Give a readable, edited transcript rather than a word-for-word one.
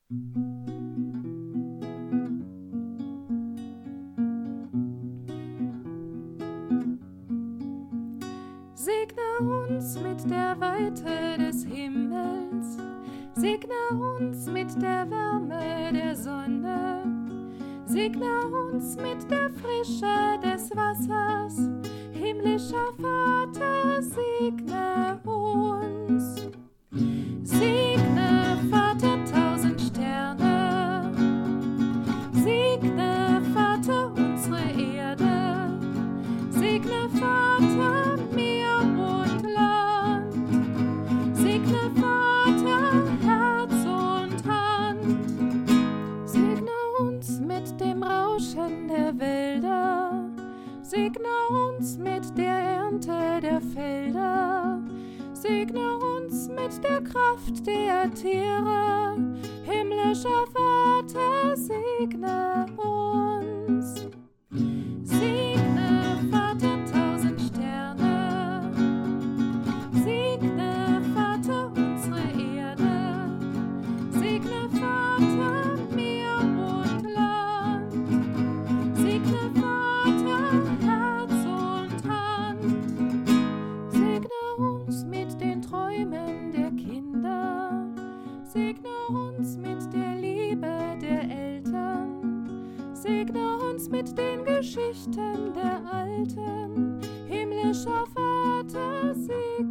Segne uns mit der Weite des Himmels, segne uns mit der Wärme der Sonne, segne uns mit der Frische des Wassers, himmlischer Vater, segne uns. Segne, Vater, 1000 Sterne, segne, Vater, unsere Erde, segne, Vater, Meer und Land, segne, Vater, Herz und Hand, segne uns mit dem Rauschen der Wälder, segne uns mit der Ernte der Felder, segne uns mit der Kraft der Tiere, himmlischer Vater, segne uns. Segne, Vater, 1000 Sterne, segne, Vater, unsere Erde, segne, Vater, Meer und Land, segne, Vater, Herz und Hand, segne uns mit den Träumen der Kinder, segne uns mit der Liebe der Eltern, segne uns mit den Geschichten der Alten, himmlischer Vater, segne